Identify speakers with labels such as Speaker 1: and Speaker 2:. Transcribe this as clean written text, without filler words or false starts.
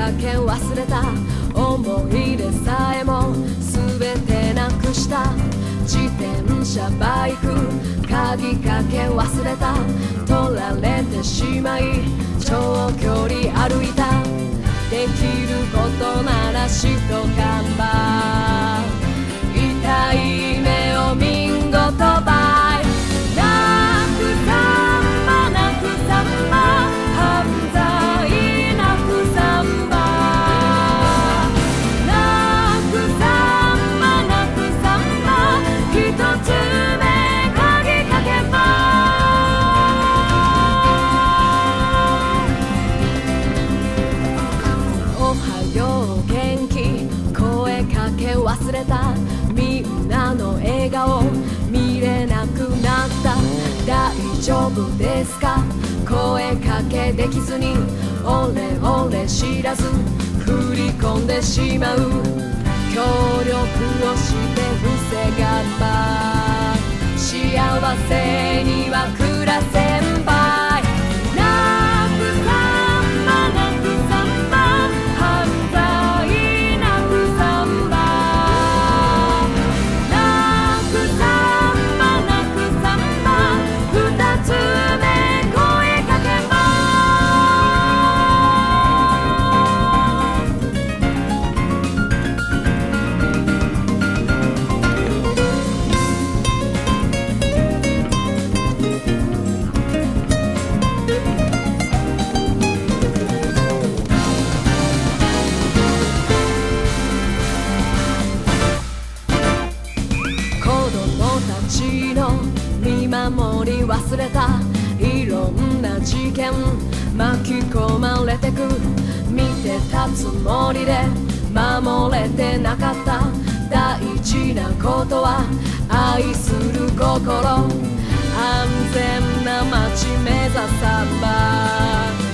Speaker 1: かけ忘れた思い出さえも全てなくした自転車バイク鍵かけ忘れた取られてしまい長距離歩いたできることならしとかんば痛い目を見んごとばいなくさんばなくさんば犯罪なくさんばなくさんばなくさんば一つ目鍵かけばおはよう元気声かけ忘れたみんなの笑顔見れなくなった大丈夫ですか声かけできずにオレオレ知らず振り込んでしまう協力をして防がば幸せには暮らせんばいなくさんばなくさんば犯罪なくさんばなくさんばなくさんば二つ目声かけば子供たちの見守り忘れたいろんな事件巻き込まれてく見てたつもりで守れてなかった大事なことは愛する心安全な街目指さば